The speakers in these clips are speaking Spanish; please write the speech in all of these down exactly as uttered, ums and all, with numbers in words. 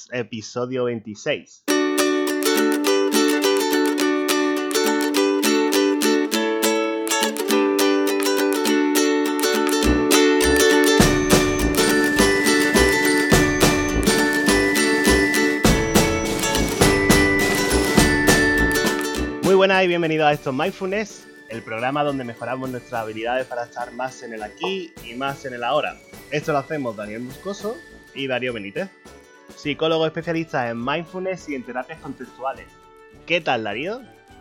Mindfulness, episodio veintiséis. Muy buenas y bienvenidos a estos Mindfulness, el programa donde mejoramos nuestras habilidades para estar más en el aquí y más en el ahora. Esto lo hacemos Daniel Moscoso y Darío Benítez, psicólogos especialistas en Mindfulness y en terapias contextuales. ¿Qué tal, Darío?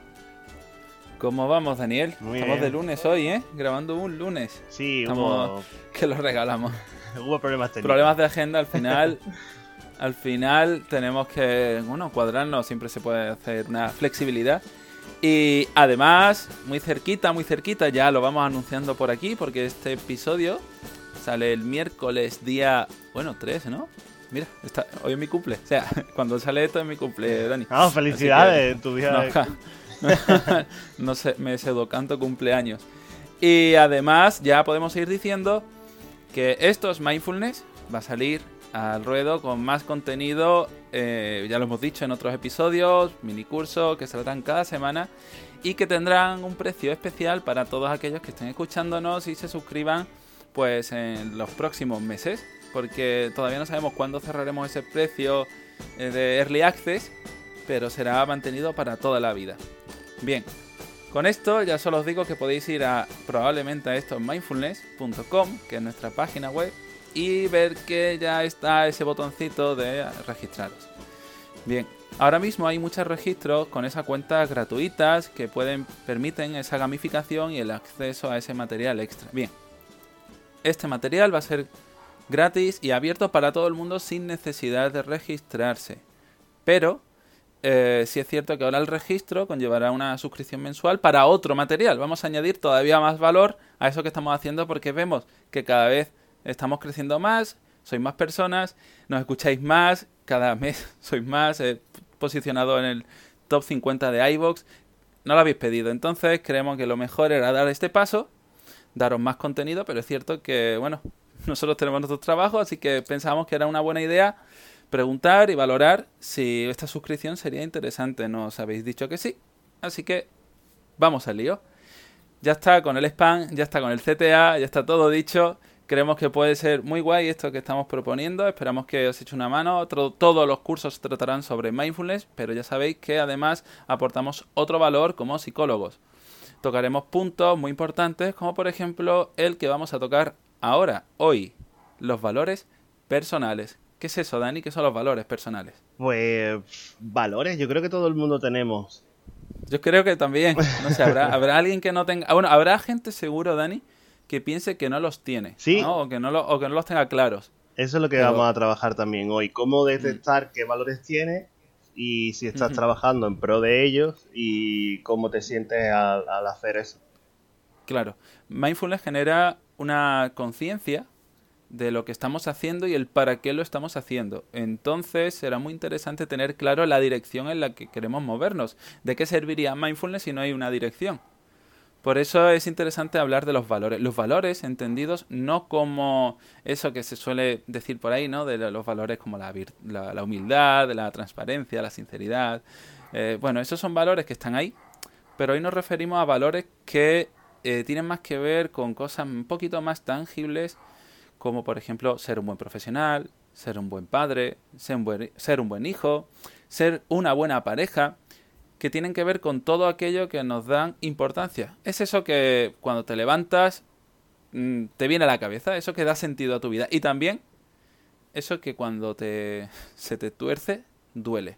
¿Cómo vamos, Daniel? Muy Estamos bien. de lunes hoy, ¿eh? Grabando un lunes. Sí, Estamos... hubo, que lo regalamos. hubo problemas técnicos. Problemas de agenda al final. Al final tenemos que, bueno, cuadrarnos. Siempre se puede hacer una flexibilidad. Y además, muy cerquita, muy cerquita, ya lo vamos anunciando por aquí, porque este episodio sale el miércoles día, bueno, tres, ¿no? Mira, está, hoy es mi cumple. O sea, cuando sale esto es mi cumple, Dani. Ah, felicidades en tu día. No, de... ja, no sé, me pseudocanto cumpleaños. Y además ya podemos ir diciendo que estos Mindfulness va a salir al ruedo con más contenido, eh, ya lo hemos dicho en otros episodios, minicursos que saldrán cada semana y que tendrán un precio especial para todos aquellos que estén escuchándonos y se suscriban pues en los próximos meses, porque todavía no sabemos cuándo cerraremos ese precio eh, de Early Access, pero será mantenido para toda la vida. Bien, con esto ya solo os digo que podéis ir a probablemente a estos mindfulness punto com, que es nuestra página web, y ver que ya está ese botoncito de registraros. Bien, ahora mismo hay muchos registros con esas cuentas gratuitas que pueden permiten esa gamificación y el acceso a ese material extra. Bien, este material va a ser gratis y abierto para todo el mundo sin necesidad de registrarse. Pero eh, sí es cierto que ahora el registro conllevará una suscripción mensual para otro material. Vamos a añadir todavía más valor a eso que estamos haciendo porque vemos que cada vez estamos creciendo más, sois más personas, nos escucháis más, cada mes sois más, eh, posicionado en el top cincuenta de iVoox. No lo habéis pedido, entonces creemos que lo mejor era dar este paso, daros más contenido, pero es cierto que, bueno, nosotros tenemos nuestro trabajo, así que pensamos que era una buena idea preguntar y valorar si esta suscripción sería interesante. Nos habéis dicho que sí, así que vamos al lío. Ya está con el spam, ya está con el C T A, ya está todo dicho. Creemos que puede ser muy guay esto que estamos proponiendo. Esperamos que os eche una mano. Otro, todos los cursos tratarán sobre mindfulness, pero ya sabéis que además aportamos otro valor como psicólogos. Tocaremos puntos muy importantes, como por ejemplo el que vamos a tocar ahora, hoy, los valores personales. ¿Qué es eso, Dani? ¿Qué son los valores personales? Pues valores, yo creo que todo el mundo tenemos. Yo creo que también, no sé, habrá, habrá alguien que no tenga... Bueno, habrá gente seguro, Dani, que piense que no los tiene, ¿Sí? ¿no? O que no, lo, o que no los tenga claros. Eso es lo que Pero... vamos a trabajar también hoy. Cómo detectar mm. qué valores tienes y si estás uh-huh. trabajando en pro de ellos y cómo te sientes al, al hacer eso. Claro. Mindfulness genera una conciencia de lo que estamos haciendo y el para qué lo estamos haciendo. Entonces será muy interesante tener claro la dirección en la que queremos movernos. ¿De qué serviría Mindfulness si no hay una dirección? Por eso es interesante hablar de los valores. Los valores entendidos no como eso que se suele decir por ahí, ¿no? De los valores como la, vir- la, la humildad, la transparencia, la sinceridad. Eh, bueno, esos son valores que están ahí, pero hoy nos referimos a valores que eh, tienen más que ver con cosas un poquito más tangibles, como por ejemplo ser un buen profesional, ser un buen padre, ser un buen, ser un buen hijo, ser una buena pareja, que tienen que ver con todo aquello que nos dan importancia. Es eso que cuando te levantas mmm, te viene a la cabeza, eso que da sentido a tu vida. Y también eso que cuando te, se te tuerce, duele.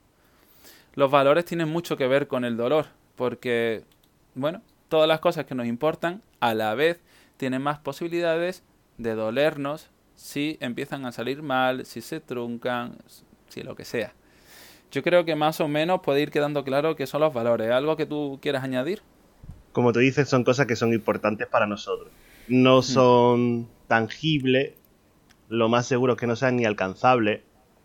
Los valores tienen mucho que ver con el dolor, porque, bueno, todas las cosas que nos importan a la vez tienen más posibilidades de dolernos si empiezan a salir mal, si se truncan, si lo que sea. Yo creo que más o menos puede ir quedando claro qué son los valores. ¿Algo que tú quieras añadir? Como tú dices, son cosas que son importantes para nosotros. No son mm. tangibles. Lo más seguro es que no sean ni alcanzables.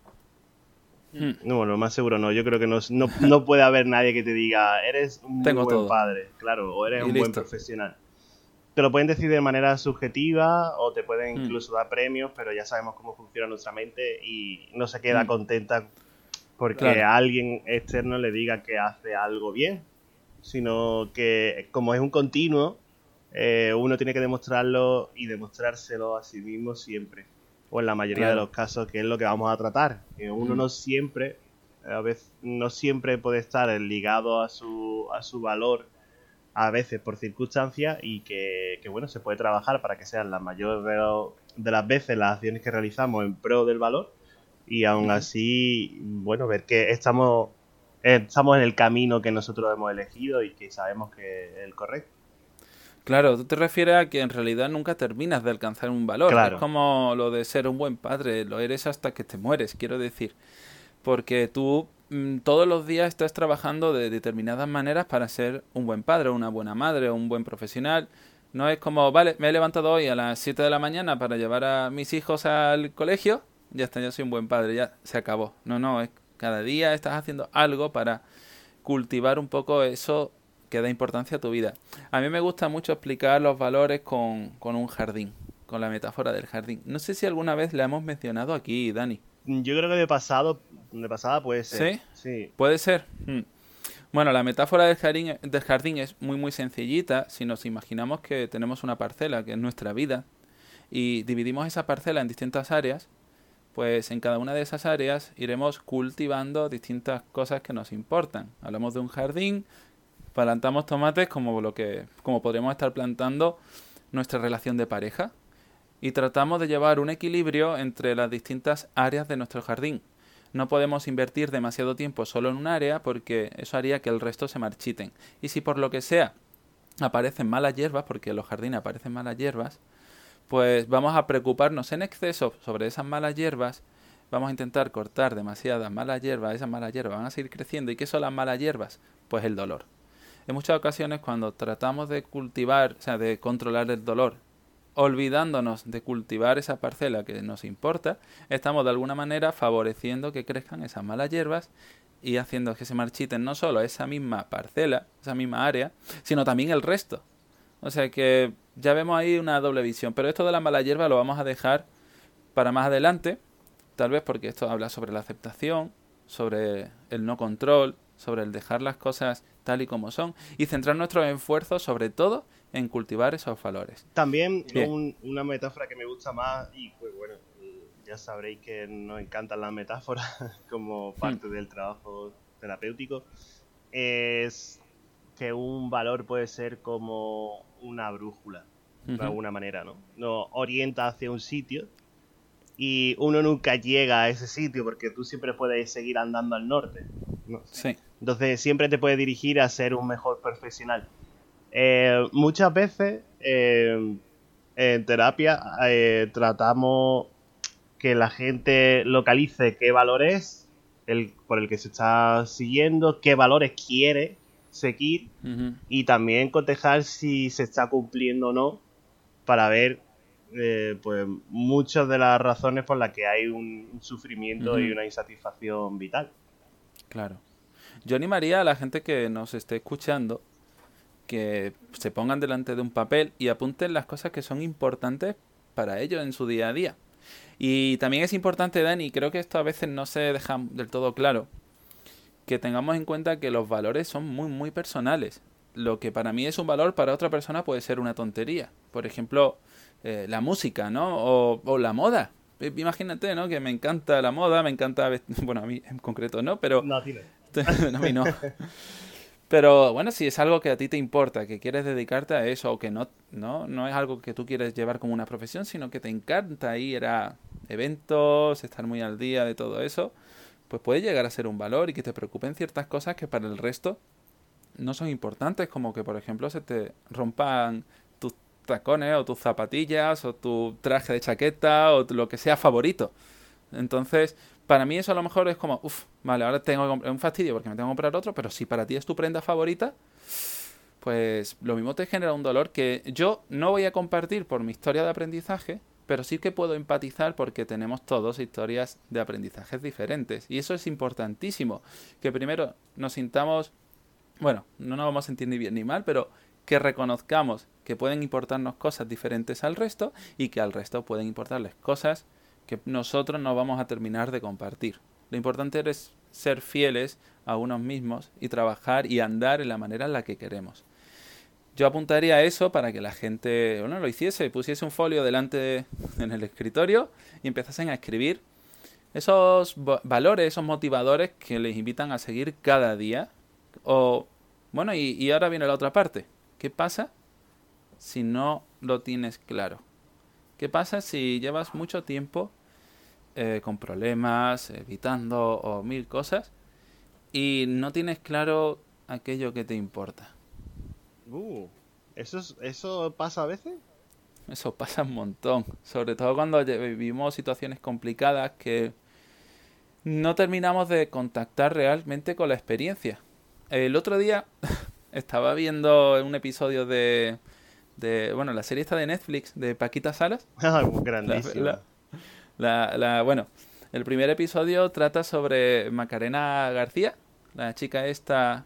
Mm. No, lo más seguro no. Yo creo que no, no, no puede haber nadie que te diga eres un muy Tengo buen todo. padre, claro, o eres y un listo. buen profesional. Te lo pueden decir de manera subjetiva o te pueden mm. incluso dar premios, pero ya sabemos cómo funciona nuestra mente y no se queda mm. contenta porque Claro. alguien externo le diga que hace algo bien, sino que como es un continuo, eh, uno tiene que demostrarlo y demostrárselo a sí mismo siempre, o en la mayoría Claro. de los casos, que es lo que vamos a tratar. Que uno Mm. no siempre, a veces, no siempre puede estar ligado a su, a su valor, a veces por circunstancias, y que, que, bueno, se puede trabajar para que sean la mayor de, lo- de las veces las acciones que realizamos en pro del valor, y aún Ujú. así, bueno, ver que estamos, eh, estamos en el camino que nosotros hemos elegido y que sabemos que es el correcto. Claro, tú te refieres a que en realidad nunca terminas de alcanzar un valor. Es Claro, como lo de ser un buen padre, lo eres hasta que te mueres, quiero decir. Porque tú mm, todos los días estás trabajando de determinadas maneras para ser un buen padre, una buena madre, un buen profesional. No es como, vale, me he levantado hoy a las siete de la mañana para llevar a mis hijos al colegio, ya está, ya soy un buen padre, ya se acabó. No, no, es cada día estás haciendo algo para cultivar un poco eso que da importancia a tu vida. A mí me gusta mucho explicar los valores con, con un jardín, con la metáfora del jardín. No sé si alguna vez la hemos mencionado aquí, Dani. yo creo que de pasado, de pasada puede ser, ¿Sí? sí. Puede ser. Hmm. Bueno, la metáfora del jardín, del jardín es muy muy sencillita si nos imaginamos que tenemos una parcela, que es nuestra vida, y dividimos esa parcela en distintas áreas, pues en cada una de esas áreas iremos cultivando distintas cosas que nos importan. Hablamos de un jardín, plantamos tomates como lo que como podríamos estar plantando nuestra relación de pareja y tratamos de llevar un equilibrio entre las distintas áreas de nuestro jardín. No podemos invertir demasiado tiempo solo en un área porque eso haría que el resto se marchiten. Y si por lo que sea aparecen malas hierbas, porque en los jardines aparecen malas hierbas, pues vamos a preocuparnos en exceso sobre esas malas hierbas, vamos a intentar cortar demasiadas malas hierbas, esas malas hierbas van a seguir creciendo. ¿Y qué son las malas hierbas? Pues el dolor. En muchas ocasiones cuando tratamos de cultivar, o sea, de controlar el dolor, olvidándonos de cultivar esa parcela que nos importa, estamos de alguna manera favoreciendo que crezcan esas malas hierbas y haciendo que se marchiten no solo esa misma parcela, esa misma área, sino también el resto. O sea que ya vemos ahí una doble visión. Pero esto de la mala hierba lo vamos a dejar para más adelante, tal vez porque esto habla sobre la aceptación, sobre el no control, sobre el dejar las cosas tal y como son y centrar nuestros esfuerzos sobre todo en cultivar esos valores. También Bien. un- una metáfora que me gusta más, y pues bueno, ya sabréis que nos encantan las metáforas como parte Hmm. del trabajo terapéutico, es que un valor puede ser como una brújula, de Uh-huh. alguna manera, ¿no? Nos orienta hacia un sitio y uno nunca llega a ese sitio porque tú siempre puedes seguir andando al norte, ¿no? Sí. Entonces siempre te puede dirigir a ser un mejor profesional. Eh, muchas veces eh, en terapia eh, tratamos que la gente localice qué valor es el por el que se está siguiendo, qué valores quiere seguir, Uh-huh. y también cotejar si se está cumpliendo o no, para ver eh, pues muchas de las razones por las que hay un, un sufrimiento Uh-huh. y una insatisfacción vital. Claro. Yo animaría a la gente que nos esté escuchando que se pongan delante de un papel y apunten las cosas que son importantes para ellos en su día a día. Y también es importante, Dani, creo que esto a veces no se deja del todo claro, que tengamos en cuenta que los valores son muy, muy personales. Lo que para mí es un valor, para otra persona puede ser una tontería. Por ejemplo, eh, la música, ¿no? O, o la moda. Eh, Imagínate, ¿no? Que me encanta la moda, me encanta... vest- Bueno, a mí en concreto no, pero... No, tío. a mí no. Pero bueno, si es algo que a ti te importa, que quieres dedicarte a eso, o que no, no, no es algo que tú quieres llevar como una profesión, sino que te encanta ir a eventos, estar muy al día de todo eso, pues puede llegar a ser un valor y que te preocupen ciertas cosas que para el resto no son importantes, como que por ejemplo se te rompan tus tacones o tus zapatillas o tu traje de chaqueta o lo que sea favorito. Entonces, para mí eso a lo mejor es como, uff, vale, ahora tengo que comprar un fastidio porque me tengo que comprar otro, pero si para ti es tu prenda favorita, pues lo mismo te genera un dolor que yo no voy a compartir por mi historia de aprendizaje, pero sí que puedo empatizar porque tenemos todos historias de aprendizajes diferentes. Y eso es importantísimo, que primero nos sintamos, bueno, no nos vamos a sentir ni bien ni mal, pero que reconozcamos que pueden importarnos cosas diferentes al resto y que al resto pueden importarles cosas que nosotros no vamos a terminar de compartir. Lo importante es ser fieles a unos mismos y trabajar y andar en la manera en la que queremos. Yo apuntaría a eso para que la gente, bueno, lo hiciese, pusiese un folio delante de, en el escritorio y empezasen a escribir esos valores, esos motivadores que les invitan a seguir cada día. O, bueno, y, y ahora viene la otra parte. ¿Qué pasa si no lo tienes claro? ¿Qué pasa si llevas mucho tiempo eh, con problemas, evitando o mil cosas y no tienes claro aquello que te importa? Uh, ¿eso, es- ¿Eso pasa a veces? Eso pasa un montón, sobre todo cuando lle- vivimos situaciones complicadas que no terminamos de contactar realmente con la experiencia. El otro día estaba viendo un episodio de, de bueno, la serie esta de Netflix de Paquita Salas. Ah, La, grandísima. la, la, la- bueno, el primer episodio trata sobre Macarena García, la chica esta,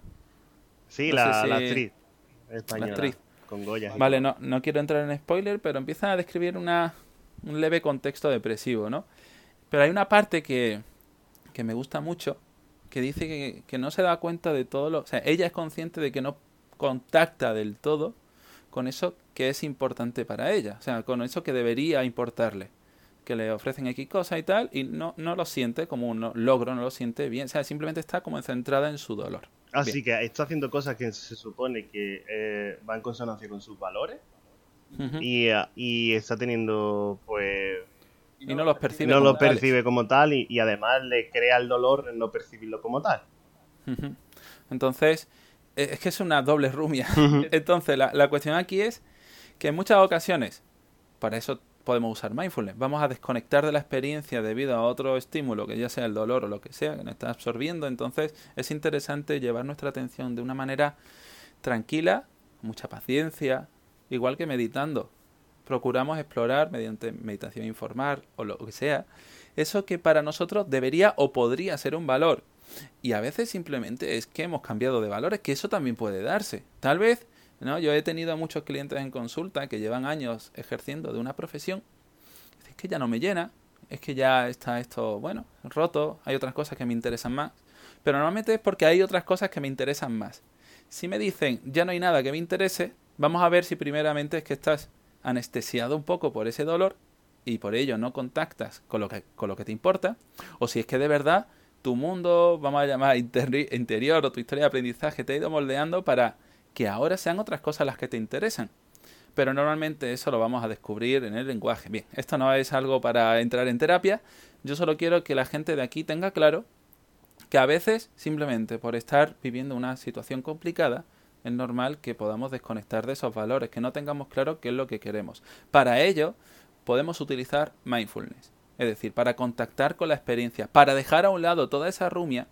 Sí, no sé la, la si actriz la española, actriz. con Goyas y Vale, todo. no, no quiero entrar en spoiler, pero empieza a describir una, un leve contexto depresivo, ¿no? Pero hay una parte que, que me gusta mucho, que dice que, que no se da cuenta de todo lo... O sea, ella es consciente de que no contacta del todo con eso que es importante para ella. O sea, con eso que debería importarle. Que le ofrecen X cosa y tal, y no, no lo siente como un no- logro, no lo siente bien. O sea, simplemente está como centrada en su dolor. Bien. Así que está haciendo cosas que se supone que eh, van en consonancia con sus valores Ujú. y, eh, y está teniendo, pues, Y no los percibe no lo como tales. percibe como tal y, y además le crea el dolor en no percibirlo como tal. Ujú. Entonces, eh, es que es una doble rumia. Entonces, la, la cuestión aquí es que en muchas ocasiones, para eso podemos usar mindfulness, vamos a desconectar de la experiencia debido a otro estímulo, que ya sea el dolor o lo que sea, que nos está absorbiendo. Entonces, es interesante llevar nuestra atención de una manera tranquila, con mucha paciencia, igual que meditando. Procuramos explorar mediante meditación informal o lo que sea, eso que para nosotros debería o podría ser un valor. Y a veces simplemente es que hemos cambiado de valores, que eso también puede darse. Tal vez, ¿no? Yo he tenido a muchos clientes en consulta que llevan años ejerciendo de una profesión. Es que ya no me llena, es que ya está esto, bueno, roto, hay otras cosas que me interesan más. Pero normalmente es porque hay otras cosas que me interesan más. Si me dicen, ya no hay nada que me interese, vamos a ver si primeramente es que estás anestesiado un poco por ese dolor y por ello no contactas con lo que, con lo que te importa, o si es que de verdad tu mundo, vamos a llamar interi- interior o tu historia de aprendizaje te ha ido moldeando para que ahora sean otras cosas las que te interesan. Pero normalmente eso lo vamos a descubrir en el lenguaje. Bien, esto no es algo para entrar en terapia, yo solo quiero que la gente de aquí tenga claro que a veces, simplemente por estar viviendo una situación complicada, es normal que podamos desconectar de esos valores, que no tengamos claro qué es lo que queremos. Para ello, podemos utilizar mindfulness, es decir, para contactar con la experiencia, para dejar a un lado toda esa rumia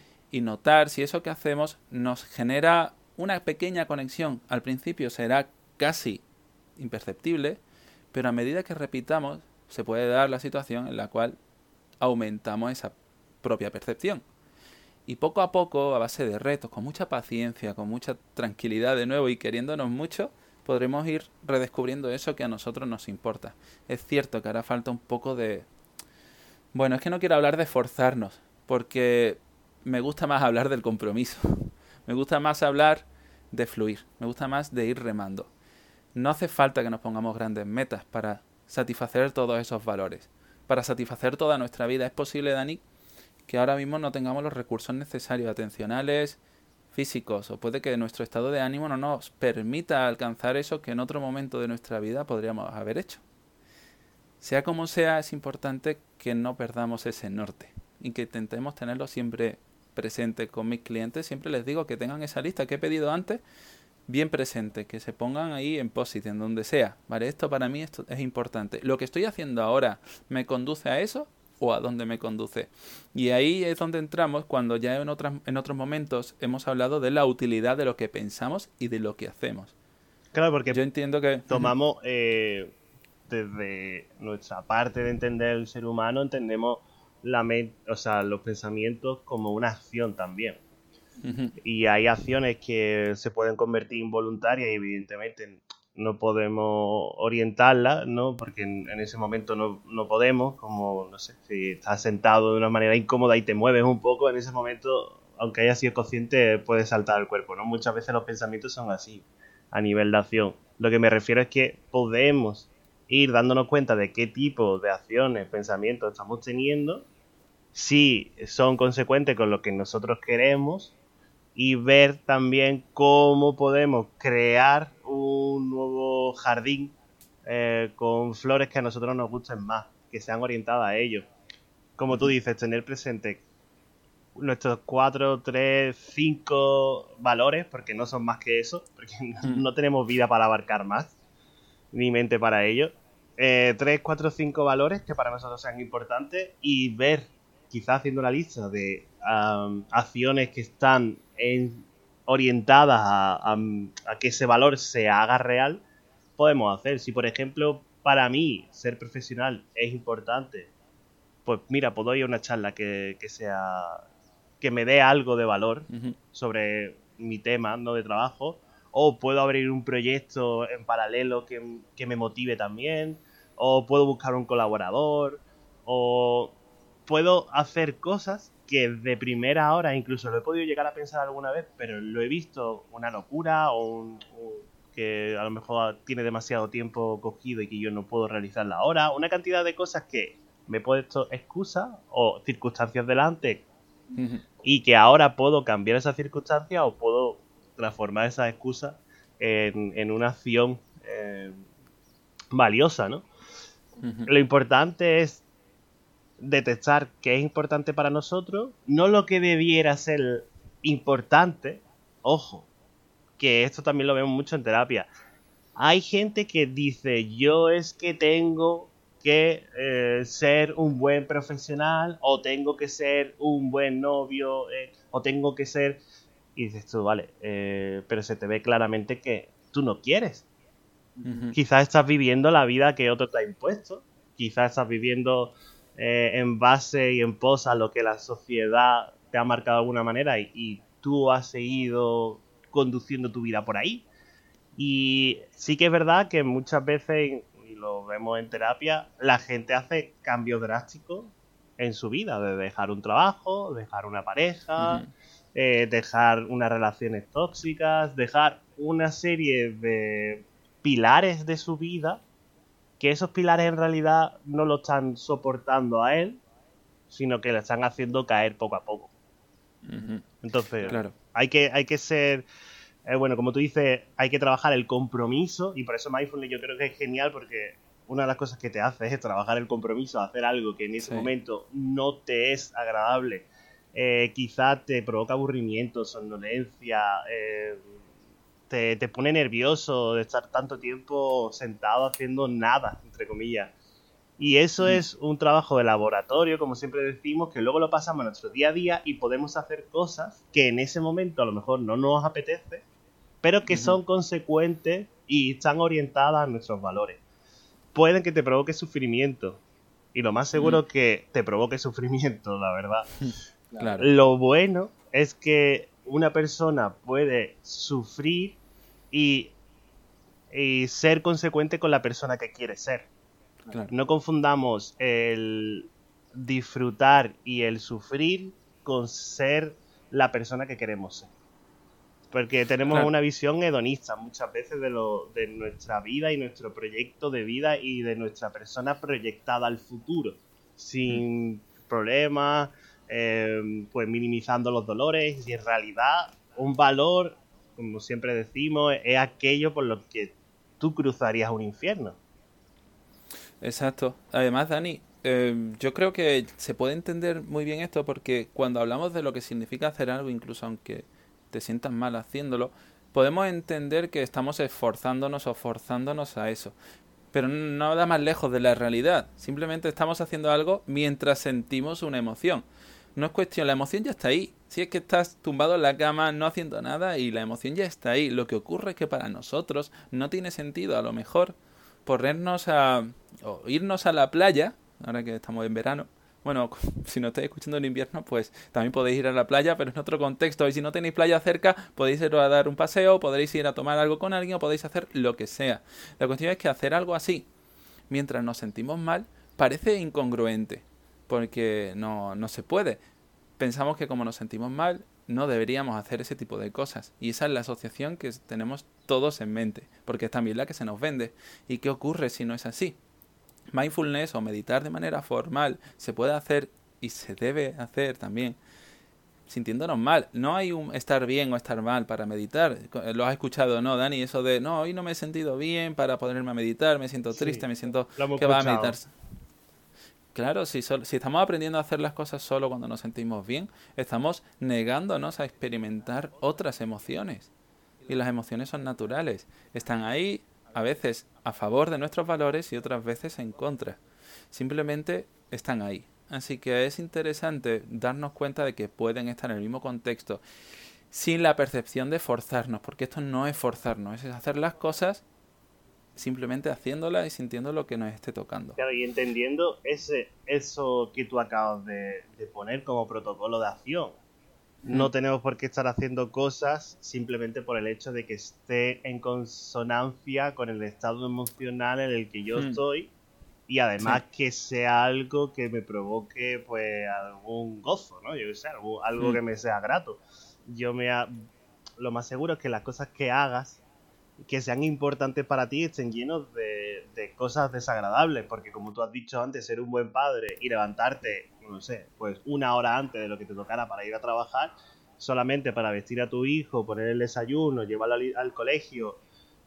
y notar si eso que hacemos nos genera una pequeña conexión. Al principio será casi imperceptible, pero a medida que repitamos, se puede dar la situación en la cual aumentamos esa propia percepción. Y poco a poco, a base de retos, con mucha paciencia, con mucha tranquilidad de nuevo y queriéndonos mucho, podremos ir redescubriendo eso que a nosotros nos importa. Es cierto que hará falta un poco de... Bueno, es que no quiero hablar de forzarnos, porque me gusta más hablar del compromiso. Me gusta más hablar de fluir, me gusta más de ir remando. No hace falta que nos pongamos grandes metas para satisfacer todos esos valores, para satisfacer toda nuestra vida. Es posible, Dani, que ahora mismo no tengamos los recursos necesarios, atencionales, físicos, o puede que nuestro estado de ánimo no nos permita alcanzar eso que en otro momento de nuestra vida podríamos haber hecho. Sea como sea, es importante que no perdamos ese norte y que intentemos tenerlo siempre presente. Con mis clientes siempre les digo que tengan esa lista que he pedido antes bien presente, que se pongan ahí en post-it, en donde sea. Vale, esto para mí esto es importante. Lo que estoy haciendo ahora, ¿me conduce a eso o a dónde me conduce? Y ahí es donde entramos cuando ya en, otras, en otros momentos hemos hablado de la utilidad de lo que pensamos y de lo que hacemos. Claro, porque Yo entiendo que... tomamos, eh, desde nuestra parte de entender el ser humano, entendemos la men- o sea, los pensamientos como una acción también. Ujú. Y hay acciones que se pueden convertir involuntarias y evidentemente no podemos orientarla, ¿no? Porque en, en ese momento no, no podemos, como, no sé, si estás sentado de una manera incómoda y te mueves un poco, en ese momento, aunque hayas sido consciente, puede saltar el cuerpo, ¿no? Muchas veces los pensamientos son así, a nivel de acción. Lo que me refiero es que podemos ir dándonos cuenta de qué tipo de acciones, pensamientos estamos teniendo, si son consecuentes con lo que nosotros queremos, y ver también cómo podemos crear un nuevo jardín eh, con flores que a nosotros nos gusten más, que sean orientadas a ello. Como tú dices, tener presente nuestros cuatro, tres, cinco valores, porque no son más que eso, porque Mm. no tenemos vida para abarcar más, ni mente para ello. Eh, tres, cuatro, cinco valores que para nosotros sean importantes y ver, quizás haciendo una lista de um, acciones que están en, orientadas a, a, a que ese valor se haga real, podemos hacer. Si, por ejemplo, para mí ser profesional es importante, pues mira, puedo ir a una charla que, que sea que me dé algo de valor Uh-huh. sobre mi tema, no de trabajo, o puedo abrir un proyecto en paralelo que, que me motive también, o puedo buscar un colaborador, o puedo hacer cosas que de primera hora incluso lo he podido llegar a pensar alguna vez, pero lo he visto una locura o un, un, que a lo mejor tiene demasiado tiempo cogido y que yo no puedo realizarla ahora. Una cantidad de cosas que me he puesto excusas o circunstancias delante Uh-huh. y que ahora puedo cambiar esa circunstancia o puedo transformar esa excusa en, en una acción eh, valiosa, ¿no? Uh-huh. Lo importante es detectar qué es importante para nosotros, no lo que debiera ser importante. Ojo, que esto también lo vemos mucho en terapia. Hay gente que dice, yo es que tengo que eh, ser un buen profesional, o tengo que ser un buen novio, eh, o tengo que ser... Y dices tú, vale, eh, pero se te ve claramente que tú no quieres. Uh-huh. Quizás estás viviendo la vida que otro te ha impuesto. Quizás estás viviendo eh, en base y en pos a lo que la sociedad te ha marcado de alguna manera y, y tú has seguido conduciendo tu vida por ahí. Y sí que es verdad que muchas veces, y lo vemos en terapia, la gente hace cambios drásticos en su vida, de dejar un trabajo, dejar una pareja, Uh-huh. eh, dejar unas relaciones tóxicas, dejar una serie de pilares de su vida, que esos pilares en realidad no lo están soportando a él, sino que le están haciendo caer poco a poco. Uh-huh. Entonces, Claro. hay que, hay que ser... Eh, bueno, como tú dices, hay que trabajar el compromiso, y por eso Mindfulness yo creo que es genial, porque una de las cosas que te hace es trabajar el compromiso, hacer algo que en ese Sí. momento no te es agradable, eh, quizá te provoca aburrimiento, somnolencia, eh, te, te pone nervioso de estar tanto tiempo sentado haciendo nada, entre comillas. Y eso Mm. es un trabajo de laboratorio, como siempre decimos, que luego lo pasamos a nuestro día a día y podemos hacer cosas que en ese momento a lo mejor no nos apetece, pero que Ujú. son consecuentes y están orientadas a nuestros valores. Pueden que te provoque sufrimiento, y lo más seguro Mm. que te provoque sufrimiento, la verdad. Claro. Lo bueno es que una persona puede sufrir y, y ser consecuente con la persona que quiere ser. Claro. No confundamos el disfrutar y el sufrir con ser la persona que queremos ser. Porque tenemos Claro. una visión hedonista muchas veces de, lo, de nuestra vida y nuestro proyecto de vida y de nuestra persona proyectada al futuro. Sin mm. problemas, eh, pues minimizando los dolores. Y en realidad un valor, como siempre decimos, es aquello por lo que tú cruzarías un infierno. Exacto. Además, Dani, eh, yo creo que se puede entender muy bien esto porque cuando hablamos de lo que significa hacer algo, incluso aunque te sientas mal haciéndolo, podemos entender que estamos esforzándonos o forzándonos a eso. Pero no da más lejos de la realidad. Simplemente estamos haciendo algo mientras sentimos una emoción. No es cuestión, la emoción ya está ahí. Si es que estás tumbado en la cama no haciendo nada y la emoción ya está ahí. Lo que ocurre es que para nosotros no tiene sentido a lo mejor ponernos a... o irnos a la playa, ahora que estamos en verano. Bueno, si no estáis escuchando en invierno, pues también podéis ir a la playa, pero en otro contexto. Y si no tenéis playa cerca, podéis ir a dar un paseo, podréis ir a tomar algo con alguien o podéis hacer lo que sea. La cuestión es que hacer algo así, mientras nos sentimos mal, parece incongruente, porque no, no se puede. Pensamos que como nos sentimos mal, no deberíamos hacer ese tipo de cosas. Y esa es la asociación que tenemos todos en mente, porque es también la que se nos vende. ¿Y qué ocurre si no es así? Mindfulness o meditar de manera formal se puede hacer y se debe hacer también sintiéndonos mal. No hay un estar bien o estar mal para meditar. Lo has escuchado, ¿no, Dani? Eso de, no, hoy no me he sentido bien para ponerme a meditar, me siento triste, Sí, me siento lo hemos que va a escuchado. meditar. Claro, si, sol- si estamos aprendiendo a hacer las cosas solo cuando nos sentimos bien, estamos negándonos a experimentar otras emociones. Y las emociones son naturales. Están ahí, a veces a favor de nuestros valores y otras veces en contra. Simplemente están ahí. Así que es interesante darnos cuenta de que pueden estar en el mismo contexto sin la percepción de forzarnos, porque esto no es forzarnos, es hacer las cosas simplemente haciéndolas y sintiendo lo que nos esté tocando. Claro, y entendiendo ese, eso que tú acabas de, de poner como protocolo de acción. Hmm. No tenemos por qué estar haciendo cosas simplemente por el hecho de que esté en consonancia con el estado emocional en el que yo Hmm. estoy y además Sí. que sea algo que me provoque pues algún gozo, ¿no? Yo qué sé, algo, algo Hmm. que me sea grato. Yo me ha- lo más seguro es que las cosas que hagas que sean importantes para ti estén llenos de, de cosas desagradables, porque como tú has dicho antes, ser un buen padre y levantarte, no sé, pues una hora antes de lo que te tocara para ir a trabajar, solamente para vestir a tu hijo, poner el desayuno, llevarlo al, al colegio,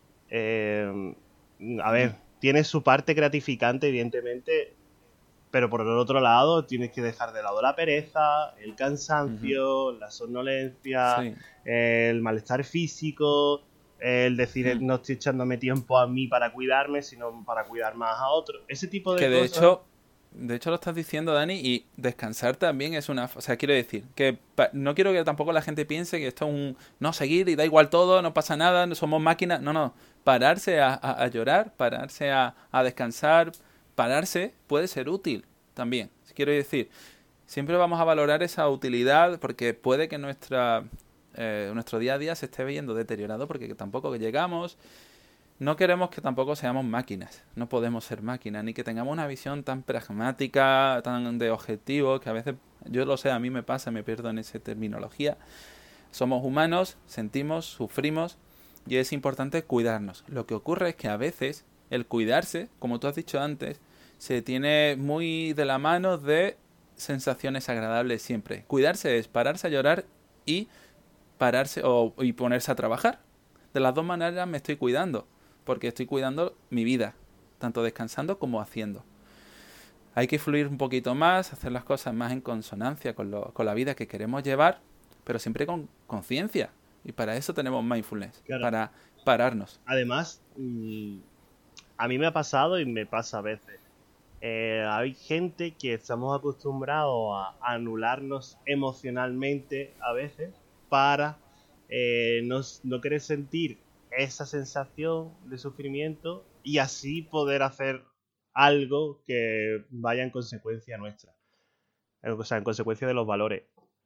eh, a Hmm. ver, tiene su parte gratificante, evidentemente, pero por el otro lado tienes que dejar de lado la pereza, el Ujú. cansancio, la somnolencia, Sí. el malestar físico, el decir Hmm. no estoy echándome tiempo a mí para cuidarme, sino para cuidar más a otros. Ese tipo de Que de cosas. hecho, de hecho lo estás diciendo, Dani, y descansar también es una... O sea, quiero decir, que pa- no quiero que tampoco la gente piense que esto es un... No, seguir y da igual todo, no pasa nada, no somos máquinas. No, no. Pararse a, a- a llorar, pararse a, a descansar, pararse puede ser útil también. Quiero decir, siempre vamos a valorar esa utilidad porque puede que nuestra, eh, nuestro día a día se esté viendo deteriorado porque tampoco que llegamos... No queremos que tampoco seamos máquinas, no podemos ser máquinas, ni que tengamos una visión tan pragmática, tan de objetivos, que a veces, yo lo sé, a mí me pasa, me pierdo en esa terminología. Somos humanos, sentimos, sufrimos y es importante cuidarnos. Lo que ocurre es que a veces el cuidarse, como tú has dicho antes, se tiene muy de la mano de sensaciones agradables siempre. Cuidarse es pararse a llorar y pararse o, y ponerse a trabajar. De las dos maneras me estoy cuidando, porque estoy cuidando mi vida, tanto descansando como haciendo. Hay que fluir un poquito más, hacer las cosas más en consonancia con, lo, con la vida que queremos llevar, pero siempre con conciencia. Y para eso tenemos mindfulness, Claro. para pararnos. Además, mmm, a mí me ha pasado y me pasa a veces. Eh, hay gente que estamos acostumbrados a anularnos emocionalmente a veces para eh, no, no querer sentir esa sensación de sufrimiento y así poder hacer algo que vaya en consecuencia nuestra, o sea, en consecuencia de los valores.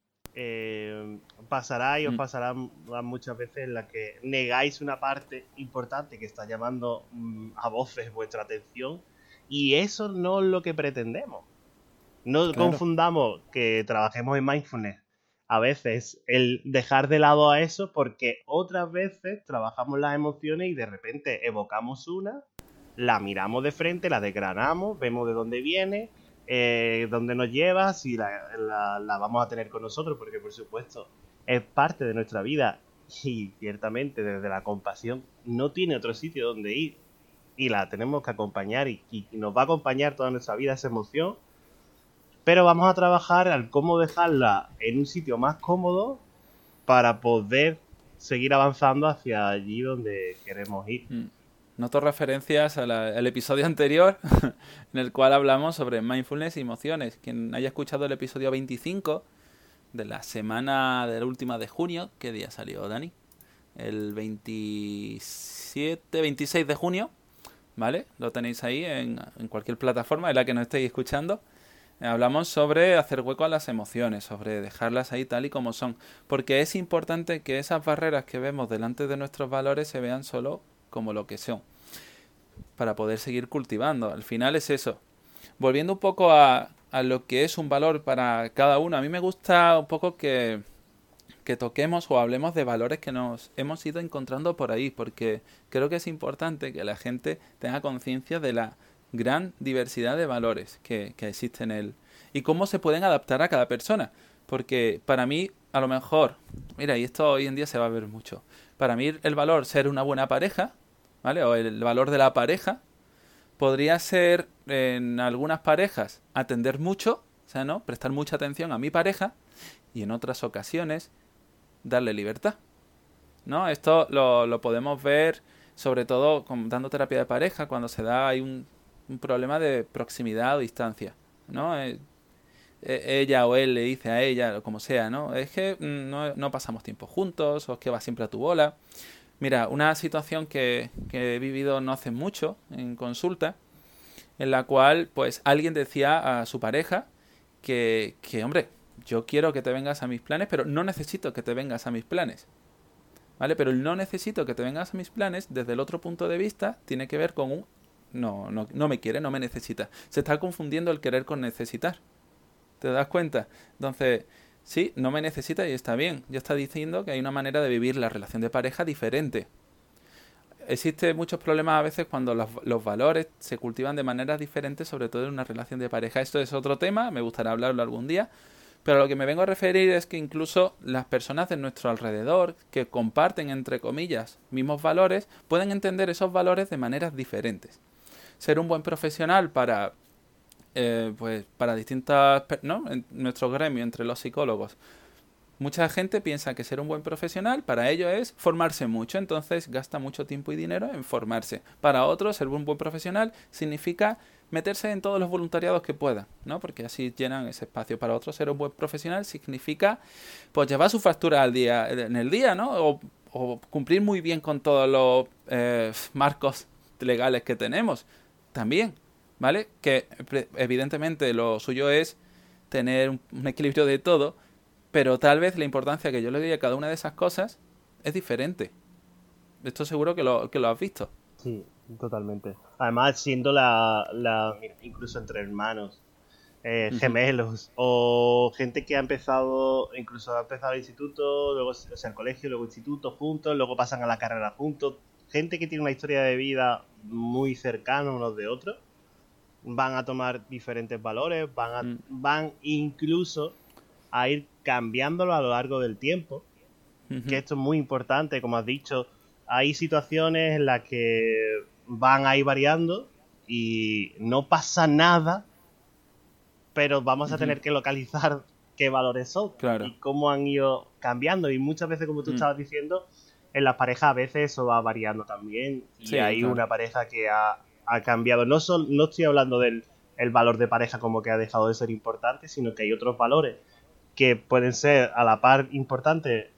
Eh, pasará y os Mm, pasará muchas veces en la que negáis una parte importante que está llamando mm, a voces vuestra atención y eso no es lo que pretendemos. No claro. confundamos que trabajemos en mindfulness a veces el dejar de lado a eso porque otras veces trabajamos las emociones y de repente evocamos una, la miramos de frente, la desgranamos, vemos de dónde viene, eh, dónde nos lleva, si la, la, la vamos a tener con nosotros, porque por supuesto es parte de nuestra vida y ciertamente desde la compasión no tiene otro sitio donde ir y la tenemos que acompañar y, y nos va a acompañar toda nuestra vida esa emoción, pero vamos a trabajar al cómo dejarla en un sitio más cómodo para poder seguir avanzando hacia allí donde queremos ir. Mm. Noto referencias al, al episodio anterior en el cual hablamos sobre mindfulness y emociones. Quien haya escuchado el episodio veinticinco de la semana de la última de junio, ¿qué día salió, Dani? El veintisiete, veintiséis de junio, ¿vale? Lo tenéis ahí en, en cualquier plataforma en la que nos estéis escuchando. Hablamos sobre hacer hueco a las emociones, sobre dejarlas ahí tal y como son. Porque es importante que esas barreras que vemos delante de nuestros valores se vean solo como lo que son. Para poder seguir cultivando. Al final es eso. Volviendo un poco a, a lo que es un valor para cada uno. A mí me gusta un poco que, que toquemos o hablemos de valores que nos hemos ido encontrando por ahí. Porque creo que es importante que la gente tenga conciencia de la gran diversidad de valores que, que existen en él y cómo se pueden adaptar a cada persona, porque para mí, a lo mejor, mira, y esto hoy en día se va a ver mucho, para mí el valor ser una buena pareja, ¿vale? O el valor de la pareja podría ser en algunas parejas atender mucho, o sea, ¿no? Prestar mucha atención a mi pareja, y en otras ocasiones darle libertad, ¿no? Esto lo, lo podemos ver sobre todo con, dando terapia de pareja, cuando se da hay un un problema de proximidad o distancia, ¿no? Eh, eh, ella o él le dice a ella, o como sea, ¿no? Es que mm, no, no pasamos tiempo juntos, o es que vas siempre a tu bola. Mira, una situación que, que he vivido no hace mucho en consulta, en la cual, pues, alguien decía a su pareja que, que, hombre, yo quiero que te vengas a mis planes, pero no necesito que te vengas a mis planes, ¿vale? Pero el no necesito que te vengas a mis planes, desde el otro punto de vista, tiene que ver con un No, no, no me quiere, no me necesita. Se está confundiendo el querer con necesitar. ¿Te das cuenta? Entonces, sí, no me necesita y está bien. Ya está diciendo que hay una manera de vivir la relación de pareja diferente. Existen muchos problemas a veces cuando los, los valores se cultivan de maneras diferentes, sobre todo en una relación de pareja. Esto es otro tema, me gustaría hablarlo algún día. Pero a lo que me vengo a referir es que incluso las personas de nuestro alrededor, que comparten, entre comillas, mismos valores, pueden entender esos valores de maneras diferentes. Ser un buen profesional para eh, pues para distintas, ¿no? En nuestro gremio, entre los psicólogos, mucha gente piensa que ser un buen profesional para ello es formarse mucho, entonces gasta mucho tiempo y dinero en formarse. Para otros, ser un buen profesional significa meterse en todos los voluntariados que pueda, ¿no? Porque así llenan ese espacio. Para otros, ser un buen profesional significa pues llevar su factura al día, en el día, ¿no? O, o cumplir muy bien con todos los eh, marcos legales que tenemos. También, ¿vale? Que evidentemente lo suyo es tener un, un equilibrio de todo, pero tal vez la importancia que yo le doy a cada una de esas cosas es diferente. Esto seguro que lo, que lo has visto. Sí, totalmente. Además, siendo la, la incluso entre hermanos, eh, uh-huh. gemelos, o gente que ha empezado, incluso ha empezado el instituto, luego o sea, el colegio, luego instituto juntos, luego pasan a la carrera juntos. Gente que tiene una historia de vida muy cercana unos de otros, van a tomar diferentes valores, van a, mm. van incluso a ir cambiándolo a lo largo del tiempo, uh-huh. que esto es muy importante, como has dicho, hay situaciones en las que van a ir variando y no pasa nada, pero vamos uh-huh. a tener que localizar qué valores son claro. y cómo han ido cambiando, y muchas veces, como tú uh-huh. estabas diciendo, en las parejas a veces eso va variando también, y sí, hay claro. una pareja que ha, ha cambiado. No, son, no estoy hablando del el valor de pareja como que ha dejado de ser importante, sino que hay otros valores que pueden ser a la par importantes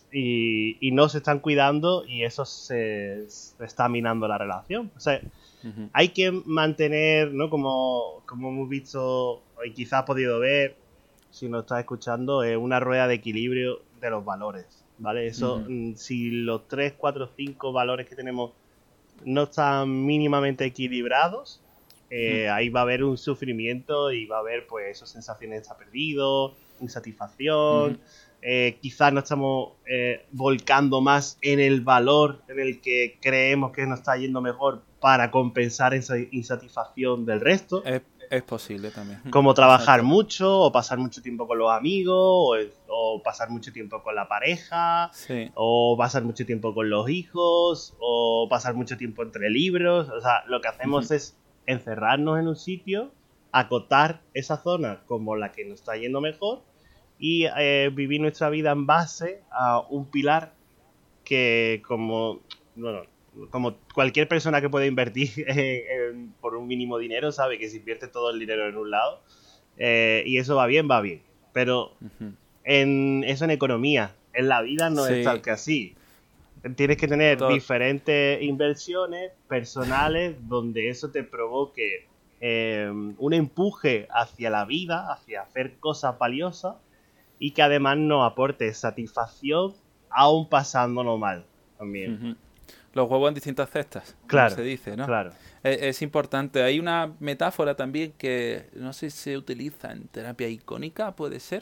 y, y no se están cuidando, y eso se, se está minando la relación. O sea, uh-huh. hay que mantener, ¿no? Como, como hemos visto y quizás has podido ver, si nos estás escuchando, es una rueda de equilibrio de los valores. ¿Vale? Eso, uh-huh. si los tres, cuatro, cinco valores que tenemos no están mínimamente equilibrados, eh, uh-huh. ahí va a haber un sufrimiento y va a haber, pues, esas sensaciones de estar perdido, insatisfacción, uh-huh. eh, quizás nos estamos eh, volcando más en el valor en el que creemos que nos está yendo mejor para compensar esa insatisfacción del resto. Es, es posible también. Como trabajar Exacto. mucho, o pasar mucho tiempo con los amigos, o, o pasar mucho tiempo con la pareja, sí. o pasar mucho tiempo con los hijos, o pasar mucho tiempo entre libros. O sea, lo que hacemos uh-huh. es encerrarnos en un sitio, acotar esa zona como la que nos está yendo mejor, y eh, vivir nuestra vida en base a un pilar que, como bueno, como cualquier persona que puede invertir en, en, por un mínimo dinero, sabe que si invierte todo el dinero en un lado, eh, y eso va bien, va bien. Pero uh-huh. en eso en economía, en la vida no sí. es tal que así. Tienes que tener todo. diferentes inversiones personales donde eso te provoque eh, un empuje hacia la vida, hacia hacer cosas valiosas y que además nos aporte satisfacción aún pasándolo mal también. Uh-huh. Los huevos en distintas cestas, claro, como se dice, ¿no? Claro. Es, es importante. Hay una metáfora también que no sé si se utiliza en terapia icónica, puede ser.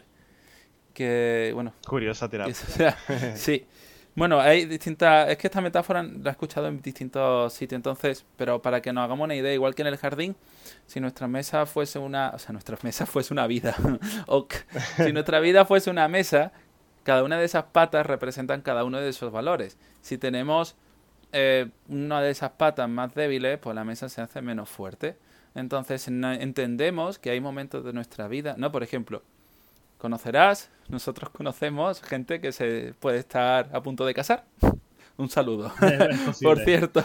Que, bueno... Curiosa terapia. Que, o sea, sí. Bueno, hay distintas... Es que esta metáfora la he escuchado en distintos sitios, entonces... Pero para que nos hagamos una idea, igual que en el jardín, si nuestra mesa fuese una... O sea, nuestra mesa fuese una vida. Ok. Si nuestra vida fuese una mesa, cada una de esas patas representan cada uno de esos valores. Si tenemos eh, una de esas patas más débiles, pues la mesa se hace menos fuerte. Entonces no, entendemos que hay momentos de nuestra vida... No, por ejemplo... Conocerás, nosotros conocemos gente que se puede estar a punto de casar. Un saludo. Por cierto.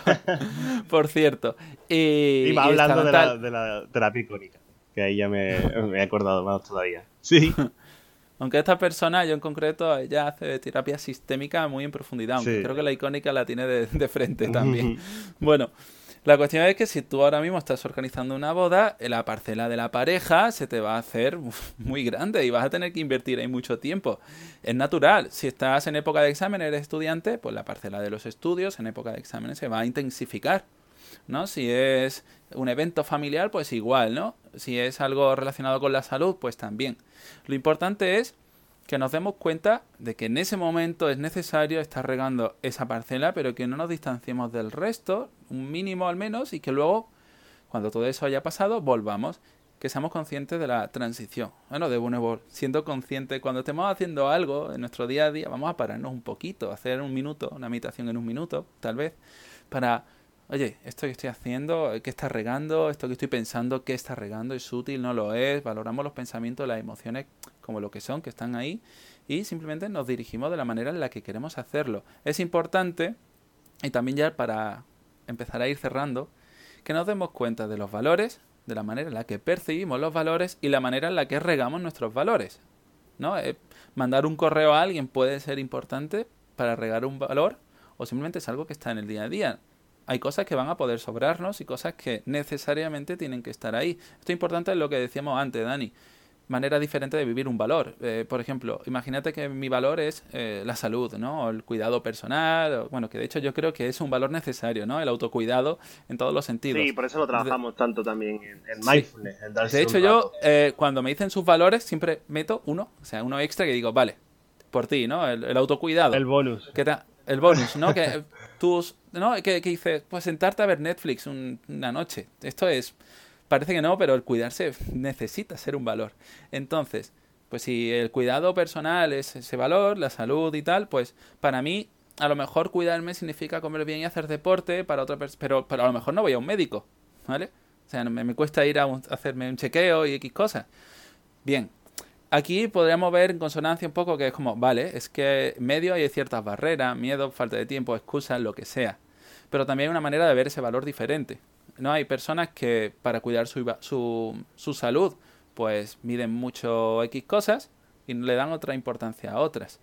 Por cierto. Y, Iba hablando de la, de la terapia icónica, que ahí ya me, me he acordado más todavía. Sí. Aunque esta persona, yo en concreto, ella hace terapia sistémica muy en profundidad. Aunque sí. Creo que la icónica la tiene de, de frente también. Bueno. La cuestión es que si tú ahora mismo estás organizando una boda, la parcela de la pareja se te va a hacer muy grande y vas a tener que invertir ahí mucho tiempo. Es natural. Si estás en época de examen, eres estudiante, pues la parcela de los estudios en época de exámenes se va a intensificar, ¿no? Si es un evento familiar, pues igual, ¿no? Si es algo relacionado con la salud, pues también. Lo importante es que nos demos cuenta de que en ese momento es necesario estar regando esa parcela, pero que no nos distanciemos del resto, un mínimo al menos, y que luego, cuando todo eso haya pasado, volvamos. Que seamos conscientes de la transición. Bueno, de nuevo, siendo conscientes, cuando estemos haciendo algo en nuestro día a día, vamos a pararnos un poquito, hacer un minuto, una meditación en un minuto, tal vez, para... Oye, esto que estoy haciendo, ¿qué está regando? Esto que estoy pensando, ¿qué está regando? ¿Es útil? ¿No lo es? Valoramos los pensamientos, las emociones como lo que son, que están ahí, y simplemente nos dirigimos de la manera en la que queremos hacerlo. Es importante, y también ya para empezar a ir cerrando, que nos demos cuenta de los valores, de la manera en la que percibimos los valores y la manera en la que regamos nuestros valores, ¿no? Eh, mandar un correo a alguien puede ser importante para regar un valor, o simplemente es algo que está en el día a día. Hay cosas que van a poder sobrarnos y cosas que necesariamente tienen que estar ahí. Esto es importante, es lo que decíamos antes, Dani. Manera diferente de vivir un valor. Eh, por ejemplo, imagínate que mi valor es eh, la salud, ¿no? O el cuidado personal. O, bueno, que de hecho yo creo que es un valor necesario, ¿no? El autocuidado en todos los sentidos. Sí, por eso lo trabajamos de... tanto también en, en mindfulness. Sí. En darse de hecho, yo eh, cuando me dicen sus valores siempre meto uno, o sea, uno extra que digo, vale, por ti, ¿no? El, el autocuidado. El bonus. ¿Qué tal? El bonus, ¿no? Que tus, ¿no? Que, que dices, pues sentarte a ver Netflix un, una noche. Esto es, parece que no, pero el cuidarse necesita ser un valor. Entonces, pues si el cuidado personal es ese valor, la salud y tal, pues para mí, a lo mejor cuidarme significa comer bien y hacer deporte para otra persona, pero, pero a lo mejor no voy a un médico, ¿vale? O sea, me, me cuesta ir a, un, a hacerme un chequeo y X cosas. Bien. Aquí podríamos ver en consonancia un poco que es como, vale, es que en medio hay ciertas barreras, miedo, falta de tiempo, excusas, lo que sea. Pero también hay una manera de ver ese valor diferente. No hay personas que para cuidar su, su, su salud, pues miden mucho X cosas y le dan otra importancia a otras.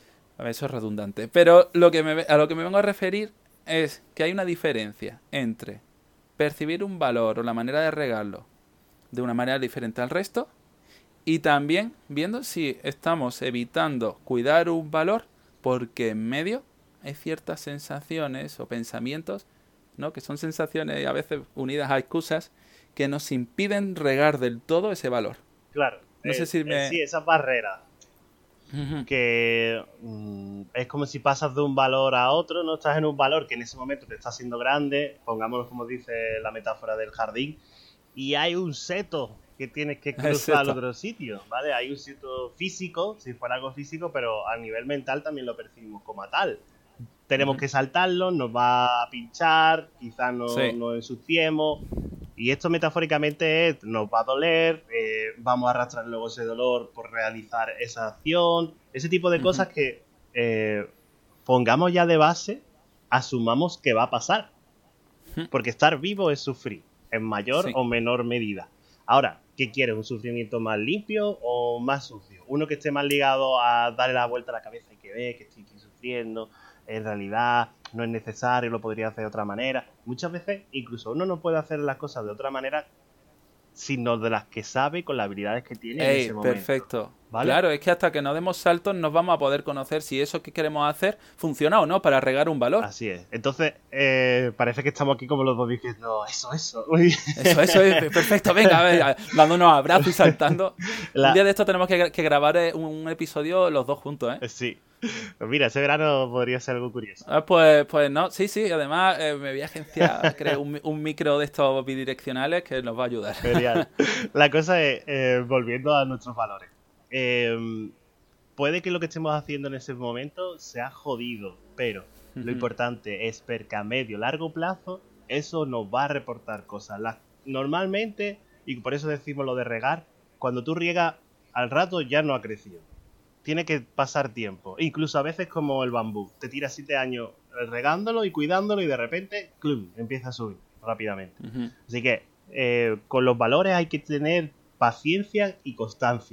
A ver, eso es redundante. Pero lo que me, a lo que me vengo a referir es que hay una diferencia entre percibir un valor o la manera de regarlo de una manera diferente al resto, y también viendo si estamos evitando cuidar un valor porque en medio hay ciertas sensaciones o pensamientos, ¿no? Que son sensaciones a veces unidas a excusas que nos impiden regar del todo ese valor. Claro. No es, sé si me... Sí, esas barreras. Uh-huh. Que mm, es como si pasas de un valor a otro, no estás en un valor que en ese momento te está haciendo grande, pongámoslo como dice la metáfora del jardín, y hay un seto que tienes que cruzar al otro sitio, ¿vale? Hay un sitio físico, si fuera algo físico, pero a nivel mental también lo percibimos como a tal. Tenemos uh-huh. que saltarlo, nos va a pinchar, quizás no, sí. nos ensuciemos, y esto metafóricamente es, nos va a doler, eh, vamos a arrastrar luego ese dolor por realizar esa acción, ese tipo de uh-huh. cosas que eh, pongamos ya de base, asumamos que va a pasar, uh-huh. porque estar vivo es sufrir, en mayor sí. o menor medida. Ahora, ¿qué quieres? ¿Un sufrimiento más limpio o más sucio? Uno que esté más ligado a darle la vuelta a la cabeza y que ve que estoy aquí sufriendo, en realidad no es necesario, lo podría hacer de otra manera. Muchas veces incluso uno no puede hacer las cosas de otra manera sino de las que sabe con las habilidades que tiene Ey, en ese momento. Perfecto. ¿Vale? Claro, es que hasta que no demos saltos nos vamos a poder conocer si eso que queremos hacer funciona o no para regar un valor. Así es. Entonces, eh, parece que estamos aquí como los dos diciendo, eso, eso. Muy bien. Eso, eso es perfecto. Venga, a ver, dándonos abrazos y saltando. La... Un día de esto tenemos que, que grabar un episodio los dos juntos, ¿eh? Sí. Pues mira, ese verano podría ser algo curioso. Ah, pues, pues no, sí, sí. Además, eh, me voy a agenciar creo, un, un micro de estos bidireccionales que nos va a ayudar. Genial. La cosa es, eh, volviendo a nuestros valores. Eh, puede que lo que estemos haciendo en ese momento sea jodido, pero uh-huh. lo importante es ver que a medio largo plazo eso nos va a reportar cosas. La, normalmente, y por eso decimos lo de regar, cuando tú riegas al rato ya no ha crecido. Tiene que pasar tiempo. Incluso a veces como el bambú. Te tiras siete años regándolo y cuidándolo y de repente, ¡clum!, empieza a subir rápidamente. Uh-huh. Así que eh, con los valores hay que tener paciencia y constancia.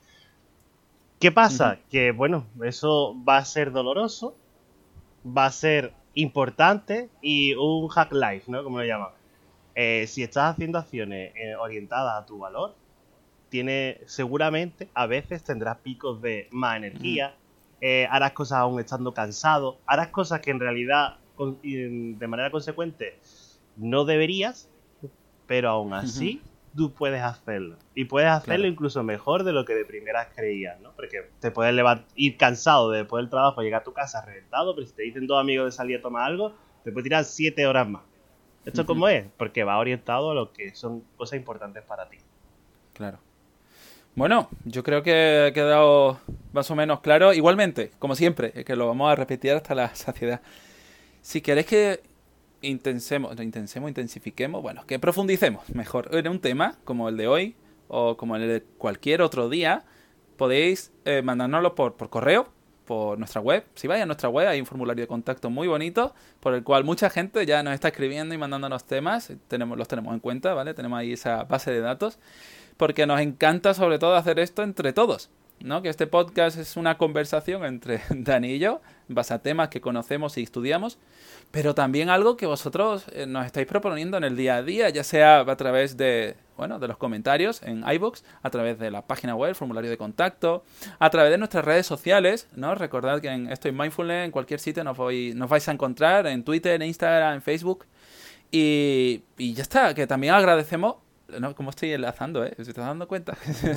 ¿Qué pasa? Uh-huh. Que, bueno, eso va a ser doloroso, va a ser importante y un hack life, ¿no? Como lo llaman. Eh, si estás haciendo acciones eh, orientadas a tu valor, tiene, seguramente, a veces tendrás picos de más energía, uh-huh. eh, harás cosas aún estando cansado, harás cosas que en realidad, con, de manera consecuente, no deberías, pero aún así... Uh-huh. Tú puedes hacerlo. Y puedes hacerlo claro. incluso mejor de lo que de primeras creías, ¿no? Porque te puedes levantar, ir cansado de después del trabajo, llegar a tu casa reventado, pero si te dicen dos amigos de salir a tomar algo, te puedes tirar siete horas más. ¿Esto uh-huh. cómo es? Porque va orientado a lo que son cosas importantes para ti. Claro. Bueno, yo creo que ha quedado más o menos claro. Igualmente, como siempre, es que lo vamos a repetir hasta la saciedad. Si queréis que intensemos, intensemos, intensifiquemos, bueno, que profundicemos mejor en un tema como el de hoy o como el de cualquier otro día, podéis eh, mandárnoslo por, por correo, por nuestra web. Si vais a nuestra web hay un formulario de contacto muy bonito por el cual mucha gente ya nos está escribiendo y mandándonos temas, tenemos, los tenemos en cuenta, ¿vale? Tenemos ahí esa base de datos, porque nos encanta sobre todo hacer esto entre todos, ¿no? Que este podcast es una conversación entre Dani y yo, en base a temas que conocemos y estudiamos, pero también algo que vosotros eh, nos estáis proponiendo en el día a día, ya sea a través de, bueno, de los comentarios en iVoox, a través de la página web, el formulario de contacto, a través de nuestras redes sociales, ¿no? Recordad que en Estoy Mindfulness, en cualquier sitio nos, voy, nos vais a encontrar, en Twitter, en Instagram, en Facebook, y, y ya está, que también agradecemos. No, como estoy enlazando, ¿eh? ¿Se estás dando cuenta?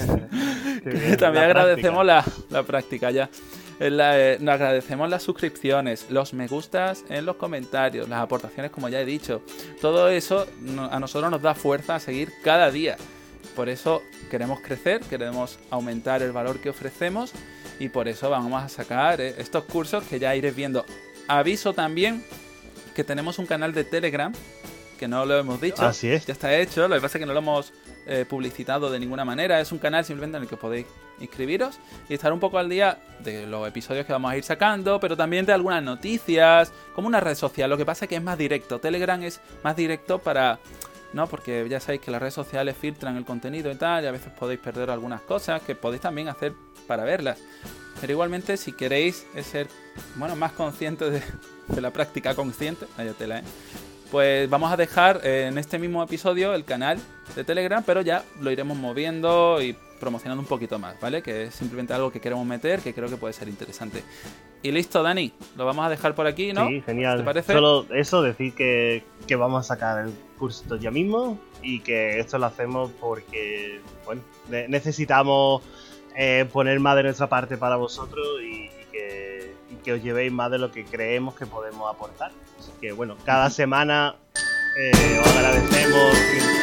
Que también la agradecemos la, la práctica ya. La, eh, nos agradecemos las suscripciones, los me gustas en los comentarios, las aportaciones, como ya he dicho. Todo eso no, a nosotros nos da fuerza a seguir cada día. Por eso queremos crecer, queremos aumentar el valor que ofrecemos y por eso vamos a sacar eh, estos cursos que ya iréis viendo. Aviso también que tenemos un canal de Telegram, que no lo hemos dicho. Así es. Ya está hecho, lo que pasa es que no lo hemos eh, publicitado de ninguna manera. Es un canal simplemente en el que podéis inscribiros y estar un poco al día de los episodios que vamos a ir sacando, pero también de algunas noticias, como una red social. Lo que pasa es que es más directo. Telegram es más directo para... ¿no? Porque ya sabéis que las redes sociales filtran el contenido y tal, y a veces podéis perder algunas cosas que podéis también hacer para verlas. Pero igualmente, si queréis ser, bueno, más conscientes de, de la práctica consciente, vaya tela, ¿eh? Pues vamos a dejar eh, en este mismo episodio el canal de Telegram, pero ya lo iremos moviendo y promocionando un poquito más, ¿vale? Que es simplemente algo que queremos meter, que creo que puede ser interesante. Y listo, Dani, lo vamos a dejar por aquí, ¿no? Sí, genial. ¿Te parece? Solo eso, decir que, que vamos a sacar el curso ya mismo y que esto lo hacemos porque, bueno, necesitamos eh, poner más de nuestra parte para vosotros y, y, que, y que os llevéis más de lo que creemos que podemos aportar. Así que, bueno, cada semana eh, os agradecemos.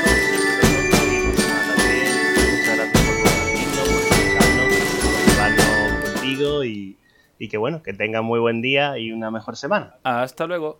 Muchas gracias por compartirlo, por escucharnos, por llevarnos contigo y, y que, bueno, que tengan muy buen día y una mejor semana. Hasta luego.